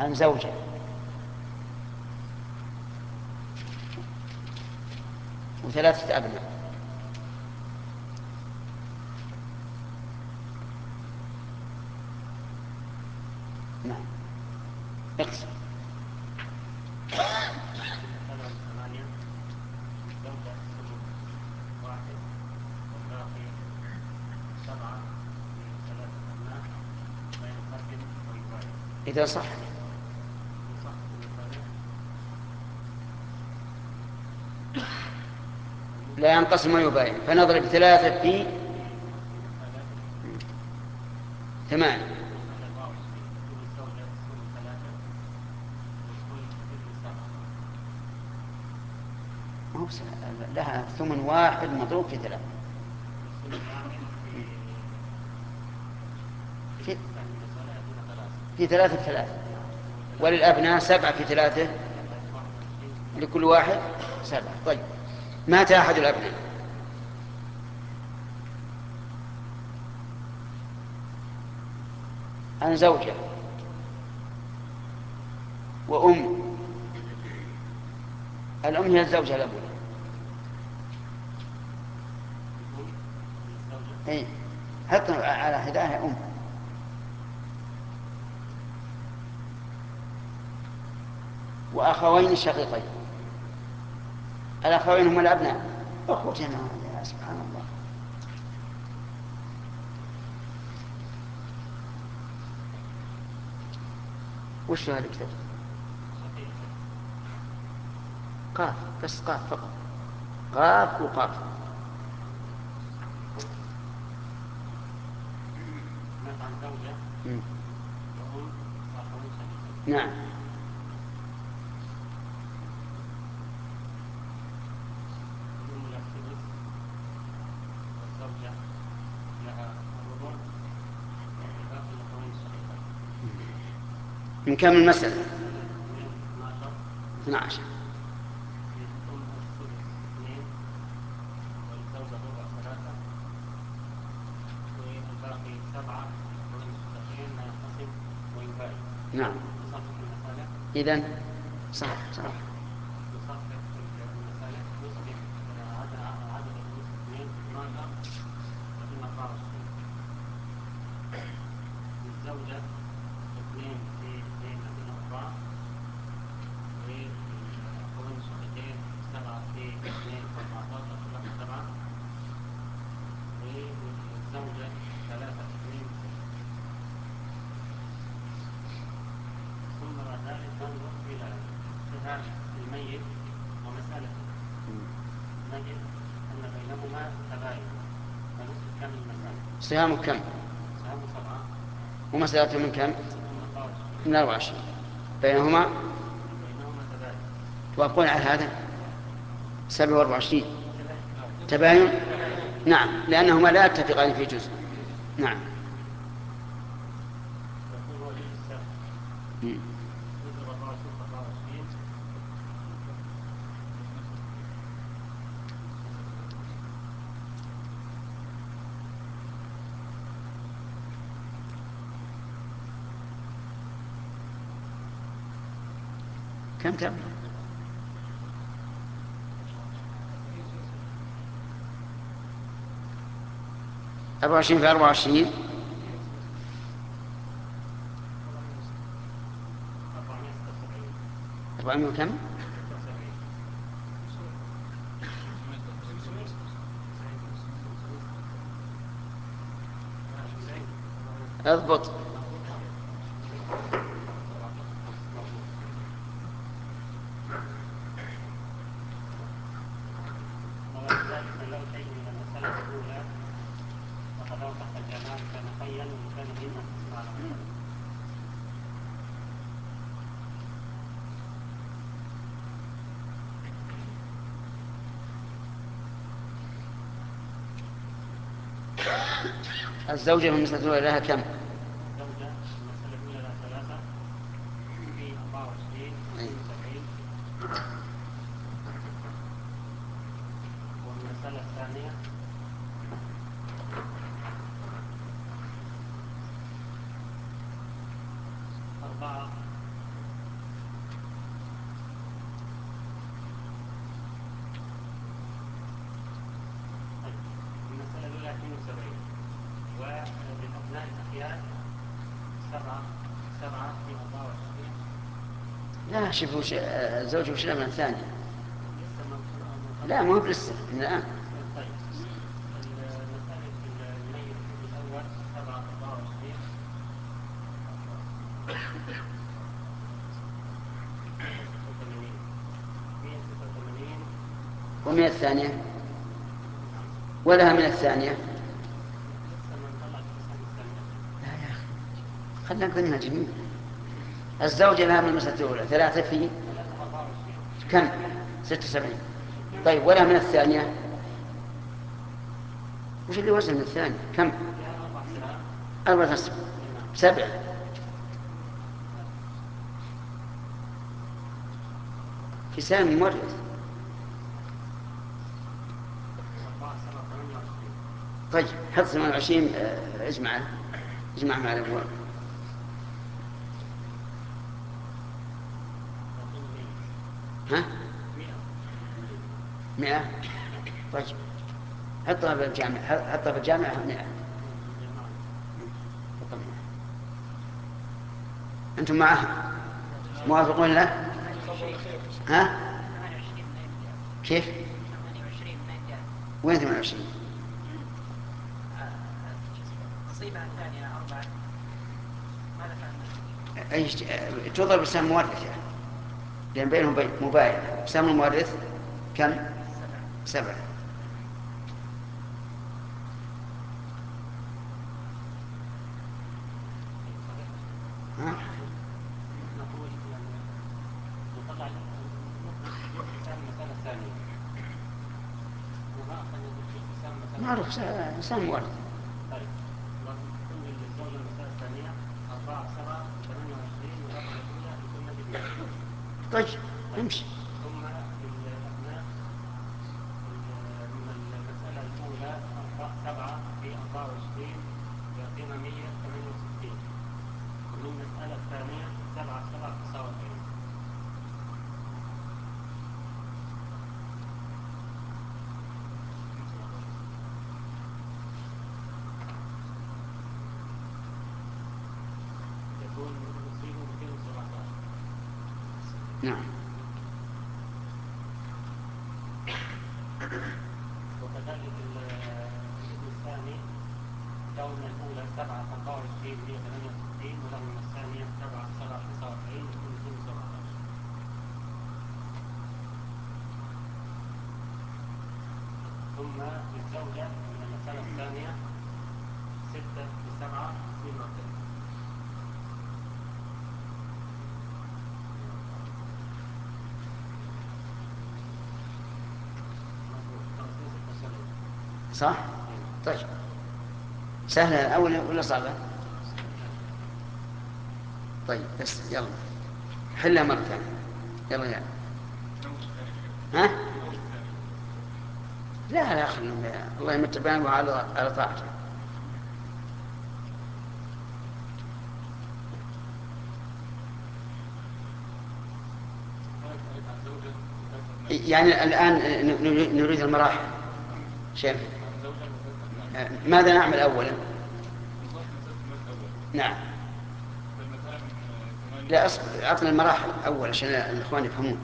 عن زوجة وثلاثة أبناء. نعم اقسم. إذا صح لا ينقسم ويباين، فنضرب 3 في 8. لها ثمن واحد مضروب في 3. في 3 3، وللأبناء 7 في 3، لكل واحد 7. طيب مات أحد الأبناء عن زوجة وأم. الأم هي الزوجة الأولى. إيه حط على هداها أم. وأخوين شقيقين. الأخوين هم الأبناء أخوتنا. يا سبحان الله. وش هذا الكتاب؟ قاف بس، قاف فقط، قاف وقاف. نعم. من كم المسألة؟ 12. نعم. إذن صح صح. صيام كم؟ ومسألة من كم؟ من 24. بينهما توافقون على هذا 27 تباين. نعم لأنهما لا يتفقان في جزء. نعم. كم تبلغ؟ 24 في 24 400 وكم؟ اضبط. الزوجة من المسألة الأولى لها كم؟ والمسألة الثانية 4 7 في 24. لا شوفوا الزوج وشنا من الثانية. لسه ما لا مو لسه من الآن. طيب المسألة الميت الأول 7 24 186 186. ومن الثانية ولها من الثانية. لسه ما نطلع القسم الثانية. لا يا أخي خلنا نقول منها جميع. الزوجة لها من المسألة الأولى 3 في 24 كم؟ 76. طيب ولها من الثانية وش اللي وزن من الثانية كم؟ فيها 4 سنوات. 4 أسهم 7 في سهم مورث. 4 7 28. طيب حط 28. اجمع مع الأبواب. ها؟ 100. طيب حطها بالجامعة. حطها بالجامعة 100. أنتم معه موافقون له؟ ها؟ كيف؟ 28 منين جاء؟ وين 28؟ نصيبها الثانية 4. ماذا فعلنا؟ أي تضرب بسهم مورث يعني. لأن بينهم مباينة. بسهم المورث كم؟ 7. ها؟ نقول نطلع الحساب المسألة الثانية. وما أخذنا الحساب المسألة معروف سهم مورث. طيب تكون للزوجة المسألة الثانية 4 7 28 والأخذ الأولى بقيمة 2. طيب نمشي. ثم الأبناء من المسألة الأولى 7 في 24 يعطينا 168. ومن المسألة الثانية 7 7 49. يكون نصيبه 217. نعم. وكذلك الابن الثاني له من الأولى 7 24 168 وله من الثانية 7 7 49 يكون 217. ثم للزوجة من المسألة الثانية 6 في 7 32. صح؟ طيب سهلة الأولى ولا صعبة؟ طيب بس يلا حلها مرة ثانية. يلا يلا. ها؟ لا خلهم الله يمتع بينهم على طاعته. يعني الآن نريد المراحل. شايف؟ ماذا نعمل أولا؟ نعم. لا أصبر أعطنا المراحل أول عشان الإخوان يفهمون.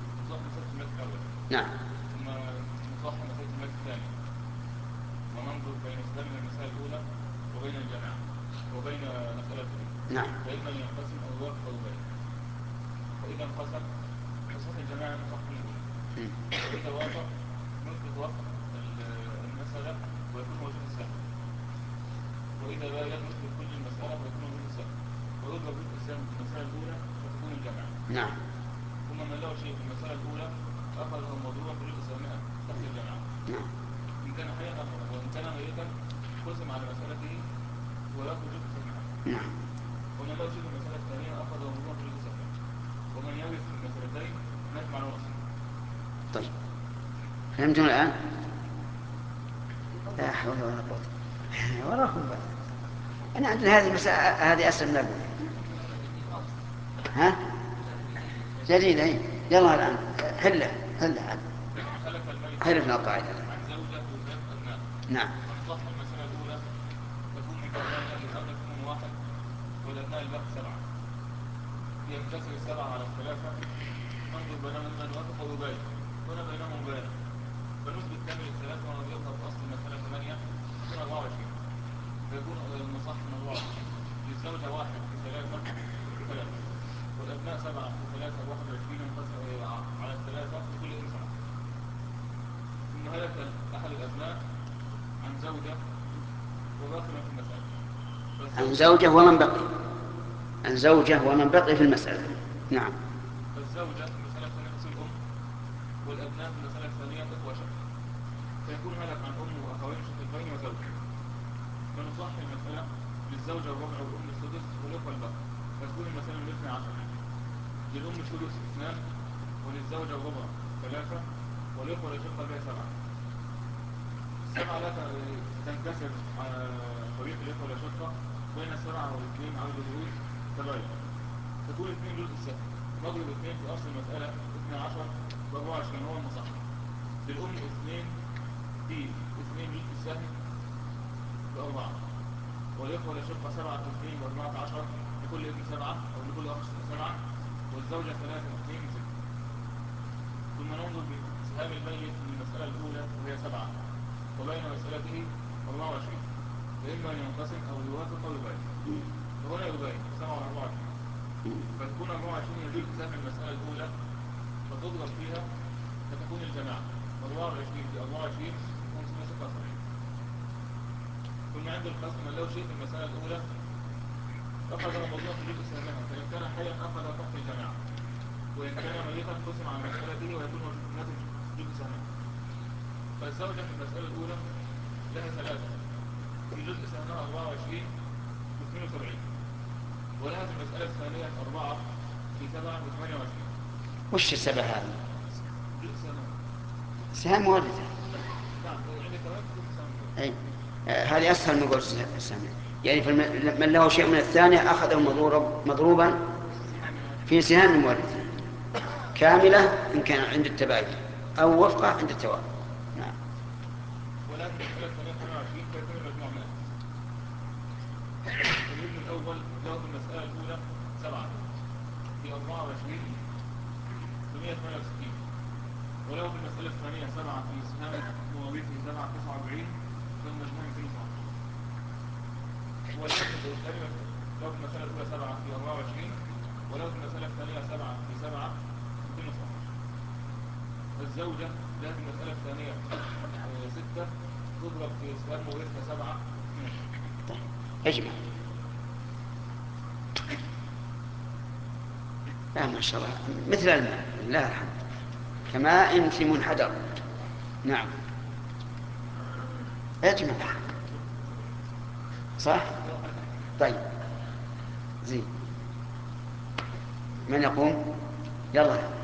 نعم. ثم نصحح مسألة المال الثانية وننظر بين استلم المسألة الأولى وبين الجماعة وبين مسألتهم. نعم. فإما أن ينقسم أو يوافق أو يبين. فإذا انقسم نصحح الجماعة نصحح الأولى. وإذا وافق نثبت وفق المسألة ويكون موجود السهم. وإذا باين نثبت كل المسألة ويكون موجود السهم. ويضرب جزء السهم في المسألة الأولى فتكون الجماعة. نعم. ثم من له شيء في المسألة الأولى أخذه مضروبا في جزء سهمها تحت الجماعة. نعم. إن كان حيا أخذه وإن كان ميتا قسم على مسألته ويأخذ جزء سهمها. نعم. ومن له شيء في المسألة الثانية أخذه مضروبا في جزء سهمها. ومن يرث في المسألتين نجمع الوصف. طيب فهمتم الآن؟ لا حول ولا قوة. وراكم بقى. أنا عندنا هذه المسألة هذه أسهل من الأولى. ها؟ جديدة هي. يلا الآن حلها عاد. خلف الميت حلفنا القاعدة. عن زوجة وثلاث أبناء. نعم. فنصح المسألة الأولى تكون من كونها لزوجة أم واحد أثناء الباقي 7. ينقسم 7 على 3. ننظر بينهم إما نوافق أو يباين. هنا بينهم مباينة. فنثبت كامل الثلاثة ونضربها في أصل المسألة 8 تكون 24. فيكون المصح من 24. للزوجة 1 في 3 في 3. والأبناء 7 في 3 ب 21 ينقسم على 3 لكل ابن 7. ثم هلك أحد الأبناء عن زوجة وباقي في المسألة. عن زوجة ومن بقي، عن زوجة ومن بقي في المسألة. نعم. فالزوجة في المسألة الثانية تصل الأم، والأبناء في المسألة الثانية إخوة شقيق. فيكون هلك عن أم وأخوين شقيقين وزوجة. فنصح المسألة للزوجة والربع والأم السدس والإخوة الباقي. فتكون المسألة من 12. للأم السدس 2 وللزوجة والربع 3 والإخوة الأشقة بها 7. السبعة لا تنكسر طريق الإخوة الأشقة بين 7 و2 عدد الرؤوس 7. تكون 2 جزء السهم. نضرب 2 في أصل المسألة 12 ب 24 هو المصح. للأم 2 في 2 جزء السهم ب4. والإخوة الأشقة 7 في 2 ب 14 لكل ابن 7 أو لكل أخ 7. والزوجة 3 في 2 6. ثم ننظر بسهام الميت من المسألة الأولى وهي 7 وبين مسألته 24. فإما أن ينقسم أو يوافق أو يباين. فهنا يباين 7 و 24. فتكون 24 يجوز سهم المسألة الأولى فتضرب فيها فتكون الجماعة 24 في 24 576. ثم عند القسم لو شيء في المسألة الأولى أخذ الموضوع في جزء سهمها، فإن كان حيا أخذ تحت الجماعة، وإن كان ميتا قسم على مسألته ويكون ناتج جزء سهمها. فالزوجة في المسألة الأولى لها 3 في جزء سهمها 24 و 72. ولها في المسألة الثانية 4 في 7 و 28. وش السبب هذا؟ جزء سهمها. سهام واردة. نعم يعني كمان جزء سهمها. أي. هذه أسهل من قول السهم. يعني من له شيء من الثانية أخذه مضروبا في سهام واردة كاملة إن كان عند التباين أو وفقة عند التوافق. نعم. ولها في المسألة الثانية 28 فيكون المجموع 100. الابن الأول له في المسألة الأولى 7 في 24 ب 168. وله في المسألة الثانية 7 في سهام مواريثه 7 49 فالمجموع 217. والابن الثاني له في المسألة الأولى 7 في 24 وله في المسألة الثانية 7 في 7 217. الزوجة لها في المسألة الثانية 6 تضرب في سهام مواريثها 7 طيب اجمع. ما شاء الله مثل الماء لا الحمد كماء في منحدر. نعم اجمع صح. طيب زين من يقوم؟ يلا